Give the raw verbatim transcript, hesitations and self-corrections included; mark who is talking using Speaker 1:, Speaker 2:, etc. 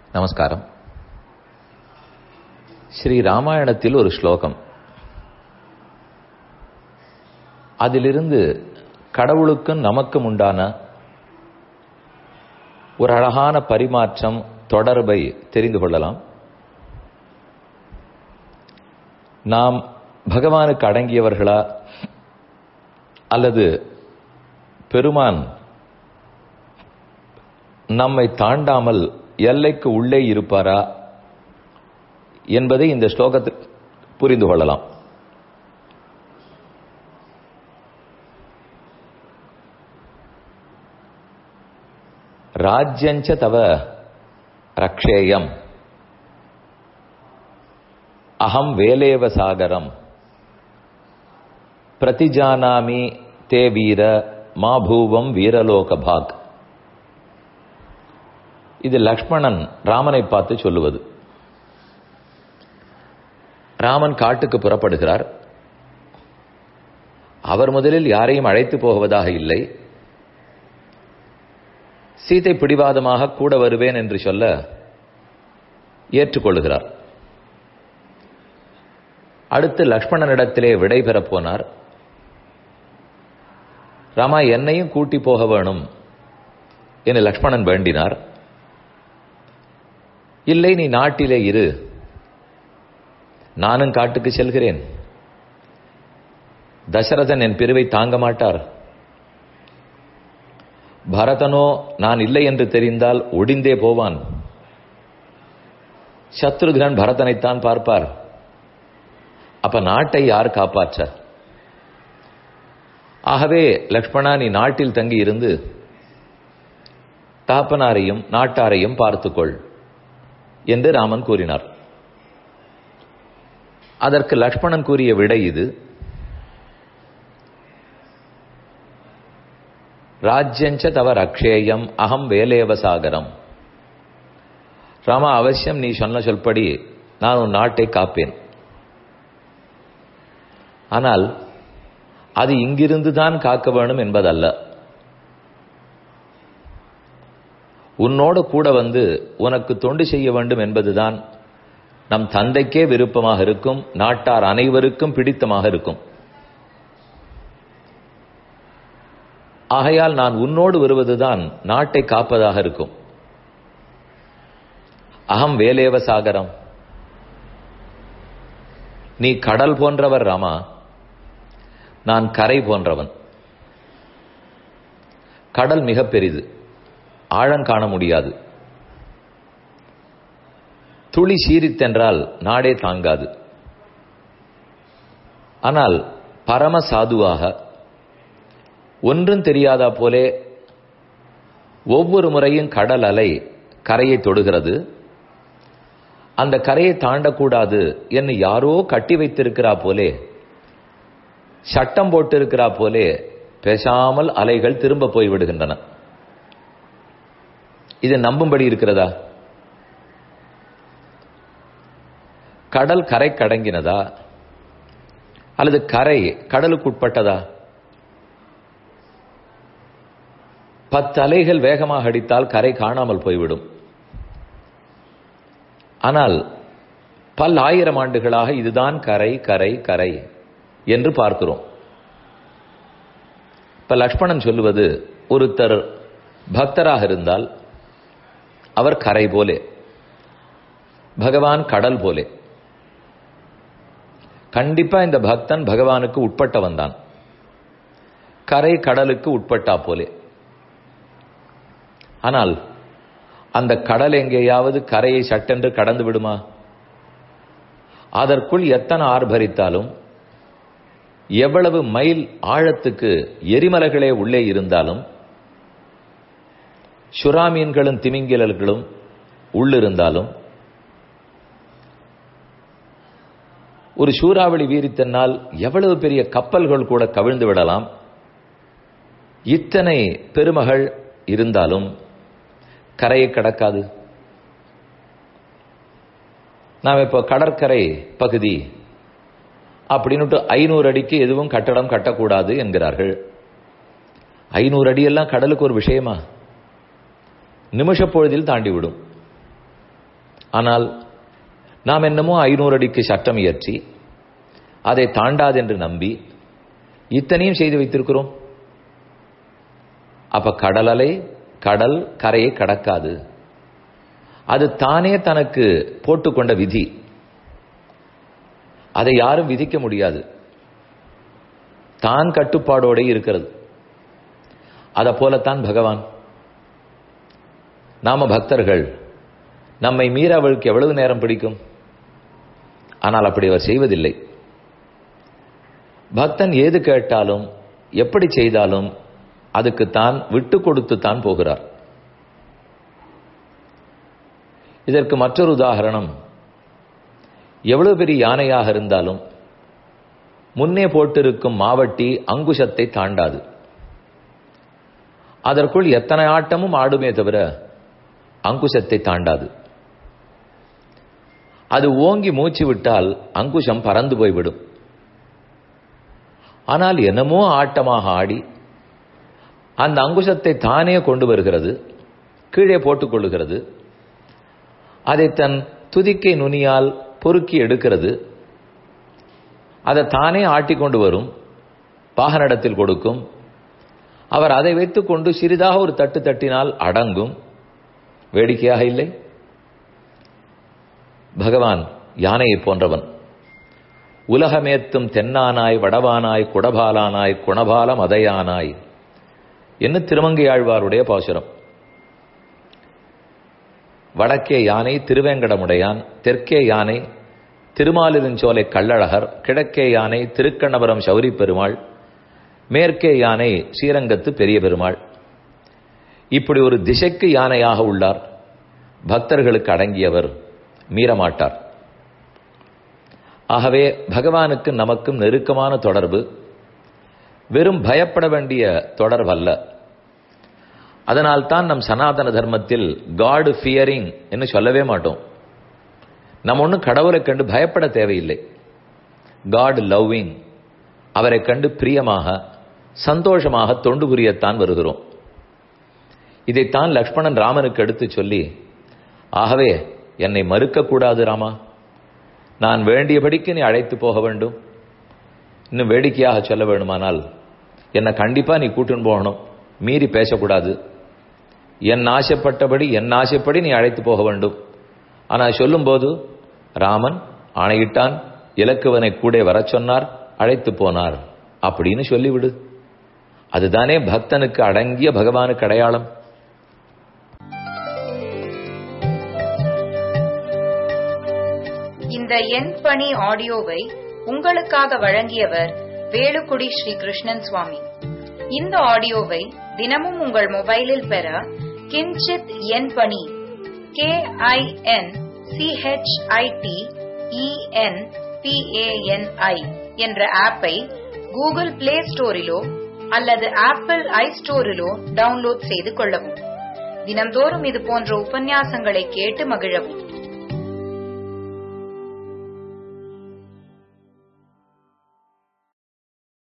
Speaker 1: நமஸ்காரம். ஸ்ரீ ராமாயணத்தில் ஒரு ஸ்லோகம், அதிலிருந்து கடவுளுக்கும் நமக்கும் உண்டான ஒரு அழகான பரிமாற்றம், தொடர்பை தெரிந்து கொள்ளலாம். நாம் பகவானுக்கு அடங்கியவர்களா அல்லது பெருமான் நம்மை தாண்டாமல் எல்லைக்கு உள்ளே இருப்பாரா என்பதை இந்த ஸ்லோகத்தில் புரிந்து கொள்ளலாம். ராஜ்யஞ்ச தவ ரக்ஷேயம் அகம் வேலேவ சாகரம் பிரதிஜானாமி தே வீர மா பூவம் வீரலோக பாக். இது லக்ஷ்மணன் ராமனை பார்த்து சொல்லுவது. ராமன் காட்டுக்கு புறப்படுகிறார். அவர் முதலில் யாரையும் அழைத்து போவதாக இல்லை. சீதை பிடிவாதமாக கூட வருவேன் என்று சொல்ல ஏற்றுக்கொள்கிறார். அடுத்து லக்ஷ்மணனிடத்திலே விடை பெறப் போனார். ராமா, என்னையும் கூட்டி போக வேணும் என்று லக்ஷ்மணன் வேண்டினார். இல்லை, நீ நாட்டிலே இரு, நானும் காட்டுக்கு செல்கிறேன். தசரதன் என் பிரிவை தாங்க மாட்டார். பரதனோ நான் இல்லை என்று தெரிந்தால் ஒடிந்தே போவான். சத்ருகன் பரதனைத்தான் பார்ப்பார். அப்ப நாட்டை யார் காப்பாற்ற? ஆகவே லக்ஷ்மணா, நீ நாட்டில் தங்கி இருந்து தாப்பனாரையும் நாட்டாரையும் பார்த்துக்கொள் என்று ராமன் கூறினார். அதற்கு லக்ஷ்மணன் கூறிய விடை இது. ராஜ்யஞ்ச தவ ரக்ஷேயம் அகம் வேலேவ சாகரம். ராமா, அவசியம் நீ சொன்ன சொல்படி நான் உன் நாட்டை காப்பேன். ஆனால் அது இங்கிருந்து தான் காக்க வேணும் என்பதல்ல. உன்னோடு கூட வந்து உனக்கு தொண்டு செய்ய வேண்டும் என்பதுதான் நம் தந்தைக்கே விருப்பமாக இருக்கும், நாட்டார் அனைவருக்கும் பிடித்தமாக இருக்கும். ஆகையால் நான் உன்னோடு வருவதுதான் நாட்டை காப்பதாக இருக்கும். அகம் வேலேவ சாகரம். நீ கடல் போன்றவர் ராமா, நான் கரை போன்றவன். கடல் மிக பெரிது, ஆழம் காண முடியாது. துளி சீரித்தென்றால் நாடே தாங்காது. ஆனால் பரம சாதுவாக ஒன்றும் தெரியாதா போலே ஒவ்வொரு முறையும் கடல் அலை கரையை தொடுகிறது. அந்த கரையை தாண்டக்கூடாது என்று யாரோ கட்டி வைத்திருக்கிறா போலே, சட்டம் போட்டிருக்கிறா போலே பேசாமல் அலைகள் திரும்ப போய்விடுகின்றன. இது நம்பும்படி இருக்கிறதா? கடல் கரை கடங்கினதா அல்லது கரை கடலுக்கு உட்பட்டதா? பத்து அலைகள் வேகமாக அடித்தால் கரை காணாமல் போய்விடும். ஆனால் பல் ஆயிரம் ஆண்டுகளாக இதுதான் கரை கரை கரை என்று பார்க்கிறோம். இப்ப லக்ஷ்மணன் சொல்லுவது, ஒருத்தர் பக்தராக இருந்தால் அவர் கரை போலே, பகவான் கடல் போலே. கண்டிப்பா இந்த பக்தன் பகவானுக்கு உட்பட்டவன் தான். கரை கடலுக்கு உட்பட்டா போலே. ஆனால் அந்த கடல் எங்கேயாவது கரையை சட்டென்று கடந்து விடுமா? அதற்குள் எத்தனை ஆர்ப்பரித்தாலும், எவ்வளவு மைல் ஆழத்துக்கு எரிமலைகளே உள்ளே இருந்தாலும், சுறாமீன்களும் திமிங்கிலர்களும் உள்ளிருந்தாலும், ஒரு சூறாவளி வீரித்தனால் எவ்வளவு பெரிய கப்பல்கள் கூட கவிழ்ந்து விடலாம். இத்தனை பெருமகள் இருந்தாலும் கரையை கடக்காது. நாம் இப்போ கடற்கரை பகுதி அப்படின்னுட்டு ஐநூறு அடிக்கு எதுவும் கட்டடம் கட்டக்கூடாது என்கிறார்கள். ஐநூறு அடியெல்லாம் கடலுக்கு ஒரு விஷயமா? நிமிஷ பொழுதில் தாண்டிவிடும். ஆனால் நாம் என்னமோ ஐநூறு அடிக்கு சட்டம் இயற்றி அதை தாண்டாதென்று நம்பி இத்தனையும் செய்து வைத்திருக்கிறோம். அப்ப கடல் அலை கடல் கரையை கடக்காது. அது தானே தனக்கு போட்டுக்கொண்ட விதி. அதை யாரும் விதிக்க முடியாது. தான் கட்டுப்பாடோடு இருக்கிறது. அதை போலத்தான் பகவான். நாம பக்தர்கள், நம்மை மீற அவளுக்கு எவ்வளவு நேரம் பிடிக்கும்? ஆனால் அப்படி அவர் செய்வதில்லை. பக்தன் ஏது கேட்டாலும் எப்படி செய்தாலும் அதுக்கு தான் விட்டு கொடுத்து தான் போகிறார். இதற்கு மற்றொரு உதாரணம், எவ்வளவு பெரிய யானையாக இருந்தாலும் முன்னே போட்டிருக்கும் மாவட்டி அங்குஷத்தை தாண்டாது. அதற்குள் எத்தனை ஆட்டமும் ஆடுமே தவிர அங்குஷத்தை தாண்டாது. அது ஓங்கி மூச்சு விட்டால் அங்குஷம் பறந்து போய்விடும். ஆனால் என்னமோ ஆட்டமாக ஆடி அந்த அங்குஷத்தை தானே கொண்டு வருகிறது, கீழே போட்டுக் கொள்ளுகிறது. அதை தன் துதிக்கை நுனியால் பொறுக்கி எடுக்கிறது. அதை தானே ஆட்டிக்கொண்டு வரும், பாகனிடத்தில் கொடுக்கும். அவர் அதை வைத்துக் கொண்டு சிறிதாக ஒரு தட்டு தட்டினால் அடங்கும். வேடிக்கையாக இல்லை? பகவான் யானையை போன்றவன். உலகமேத்தும் தென்னானாய் வடவானாய் குடபாலானாய் குணபால மதையானாய் என்ன திருமங்கையாழ்வாருடைய பாசுரம். வடக்கே யானை திருவேங்கடமுடையான், தெற்கே யானை திருமாலிருஞ்சோலை கள்ளழகர், கிழக்கே யானை திருக்கண்ணபுரம் சௌரி பெருமாள், மேற்கே யானை ஸ்ரீரங்கத்து பெரிய பெருமாள். இப்படி ஒரு திசைக்கு யானையாக உள்ளார். பக்தர்களுக்கு அடங்கியவர், மீறமாட்டார். ஆகவே பகவானுக்கு நமக்கும் நெருக்கமான தொடர்பு. வெறும் பயப்பட வேண்டிய தொடர்பல்ல. அதனால்தான் நம் சனாதன தர்மத்தில் காட் ஃபியரிங் என்று சொல்லவே மாட்டோம். நம்ம ஒன்றும் கடவுளை கண்டு பயப்பட தேவையில்லை. காட் லவ்விங், அவரை கண்டு பிரியமாக சந்தோஷமாக தொண்டு புரியத்தான் வருகிறோம். இதைத்தான் லக்ஷ்மணன் ராமனுக்கு எடுத்து சொல்லி, ஆகவே என்னை மறுக்கக்கூடாது ராமா, நான் வேண்டியபடிக்கு நீ அழைத்து போக வேண்டும். இன்னும் வேடிக்கையாக சொல்ல வேண்டுமானால், என்னை கண்டிப்பா நீ கூட்டுன்னு போகணும், மீறி பேசக்கூடாது. என் ஆசைப்பட்டபடி என் ஆசைப்படி நீ அழைத்து போக வேண்டும். ஆனால் சொல்லும் போது ராமன் ஆணையிட்டான், இலக்குவனை கூட வர சொன்னார், அழைத்து போனார் அப்படின்னு சொல்லிவிடு. அதுதானே பக்தனுக்கு அடங்கிய பகவானுக்கு அடையாளம்.
Speaker 2: இந்த என் பணி ஆடியோவை உங்களுக்காக வழங்கியவர் வேலுக்குடி ஸ்ரீ கிருஷ்ணன் சுவாமி. இந்த ஆடியோவை தினமும் உங்கள் மொபைலில் பெற Kinchit En Pani K I N C H I T E N P A N I என்ற ஆப்பை கூகுள் பிளே ஸ்டோரிலோ அல்லது ஆப்பிள் ஐ ஸ்டோரிலோ டவுன்லோட் செய்து கொள்ளவும். தினம்தோறும் இது போன்ற உபன்யாசங்களை கேட்டு மகிழவும்.